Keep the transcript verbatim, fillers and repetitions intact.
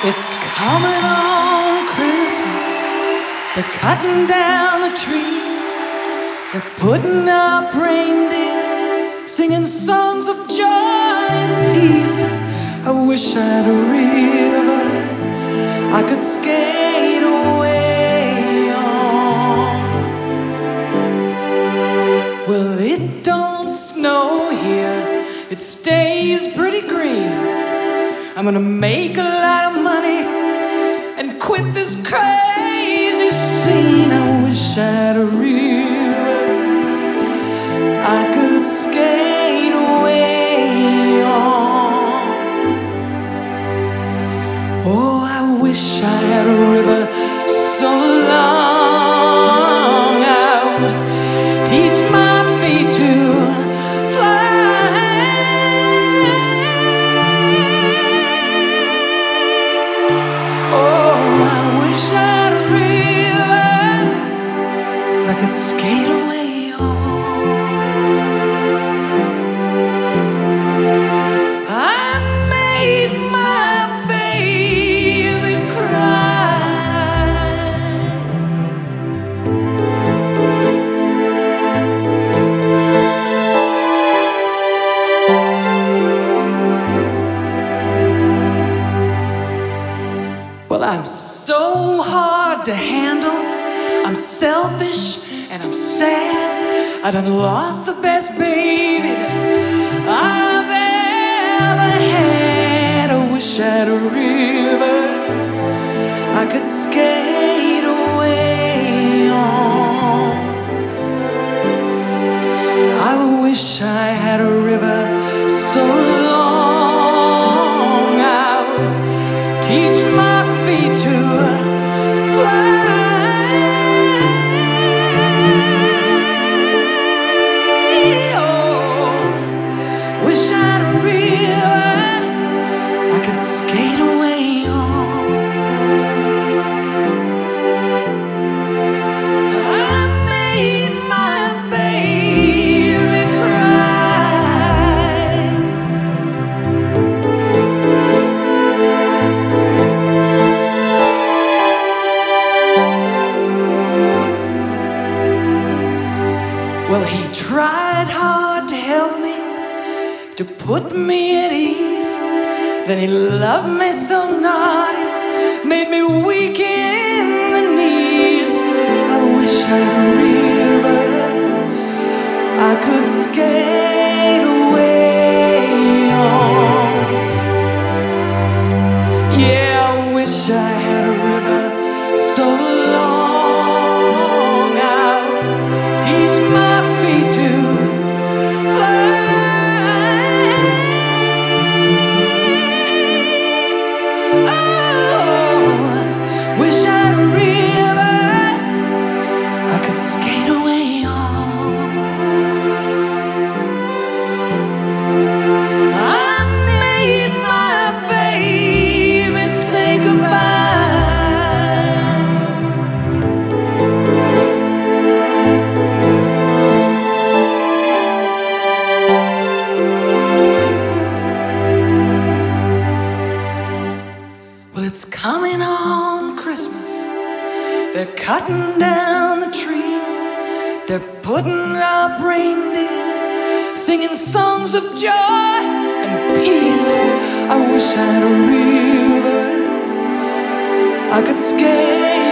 It's coming on Christmas. They're cutting down the trees. They're putting up reindeer, singing songs of joy and peace. I wish I had a river I could skate away on. Well, it don't snow here, it stays pretty green. I'm gonna make a lot of money and quit this crazy scene. I wish I had a river I could skate away on. Oh, I wish I had a river so long I would teach my feet to fly. Wish I had a river I could skate away on. I made my baby cry. Well, I'm so hard to handle. I'm selfish and I'm sad. I done lost the best baby that I've ever had. I wish I had a river I could skate away on. I wish I had a river so long I would teach my feet to fly. Oh, wish I had a river I could skate away on. I made my baby cry. Well, he tried hard to help me, to put me at ease. Then he loved me so naughty, made me weak in the knees. I wish I had a river I could skate away on. Yeah, I wish I had a river so long I would teach my feet to fly. Oh, wish I had a river I could skate away on. I made my baby say goodbye. Well, it's coming on Christmas. They're cutting down the trees. They're putting up reindeer, singing songs of joy and peace. I wish I had a river I could skate